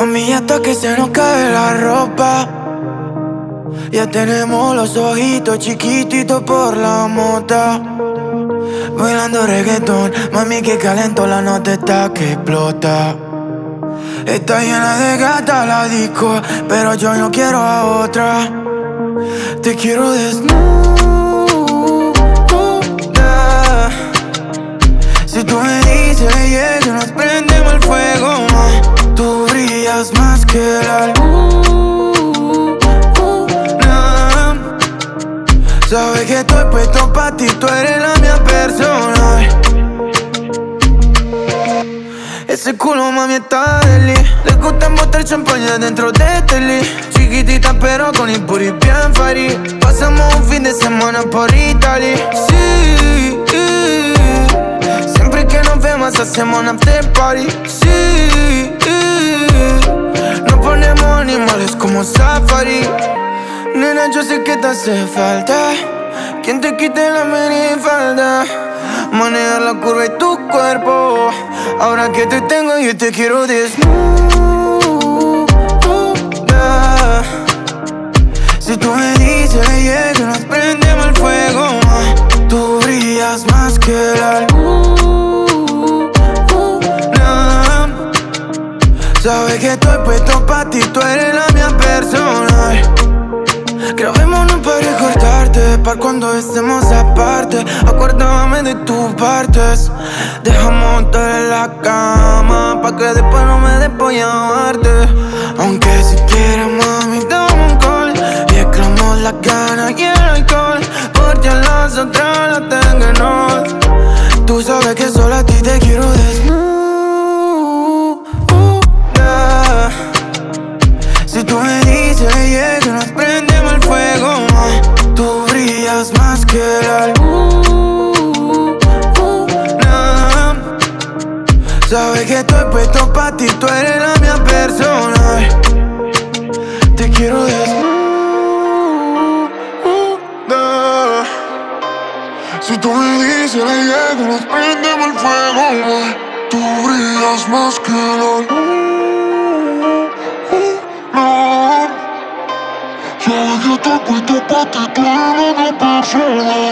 Mami, hasta que se nos cae la ropa. Ya tenemos los ojitos chiquititos por la mota. Bailando reggaetón, mami, que calento, la nota está que explota. Está llena de gatas la disco, pero yo no quiero a otra. Te quiero desnuda. Si tú me dices, yeah, que nos prendemos el fuego, ma. Tú brillas más que la luna. Sabes que estoy puesto pa' ti, tú eres la mía personal. Ese culo, mami, está deli. Le gusta botar champaña dentro de este lit. Chiquitita pero con el booty bien fari. Pasamos un fin de semana por Italia. Sí, siempre que nos vemos hacemos un after party. Sí, nos ponemos animales como safari. Nena, yo sé que te hace falta quien te quite la minifalda. Manejar la curva y tu cuerpo. Ahora que te tengo yo te quiero desnuda. Si tú me dices, yeah, que nos prendemos el fuego, ma. Tú brillas más que la luna. Sabes que estoy puesto pa' ti, tú eres la mía personal. Grabémonos para recordarte, para cuando estemos aparte. Acuérdame de tus partes. Dejamos estar en la cama, pa' que después no me des por llamarte. Aunque si quieres, mami, dame un call. Y exclamos las ganas y el alcohol. Porque a las otras las tengo en hold. Tú sabes que solo a ti te quiero desnuda. Si tú me dices, yeah, que nos prendemos el fuego, ma. Tú brillas más que la luna. Sabes que estoy puesto pa' ti, tú eres la mía personal. Te quiero desnuda. Si tú me dices, yeah, que nos prendemos el fuego, ma. Tú brillas más que la luna. Sabes que estoy puesto pa' ti, tú eres la mía persona.